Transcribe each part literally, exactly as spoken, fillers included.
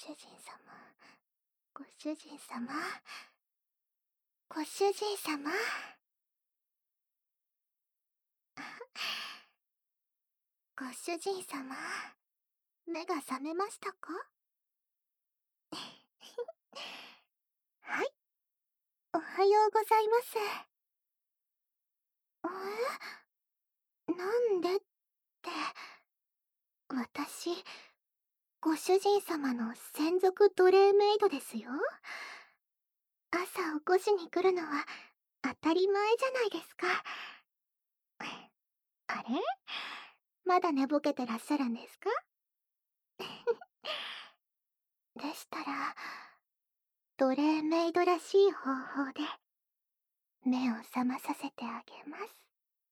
主人様、ご主人様、ご主人様。ご主人様、目が覚めましたか？はい、おはようございます。え？なんでって、私、ご主人様の専属奴隷メイドですよ。朝起こしに来るのは当たり前じゃないですか。あれ？まだ寝ぼけてらっしゃるんですか？でしたら、奴隷メイドらしい方法で目を覚まさせてあげます。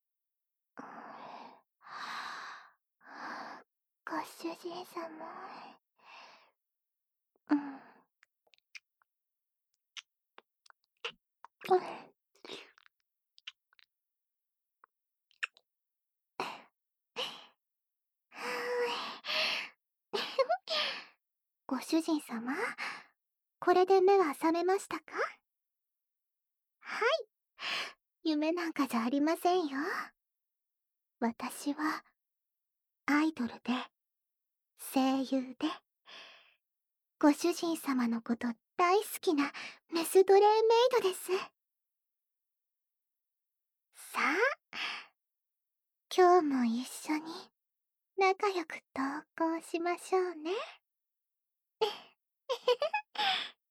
ご主人様。うん。うん。ご主人様、これで目は覚めましたか？はい。夢なんかじゃありませんよ。私は、アイドルで、声優で、ご主人様のこと大好きなメス奴隷メイドです。さあ、今日も一緒に仲良く投稿しましょうね。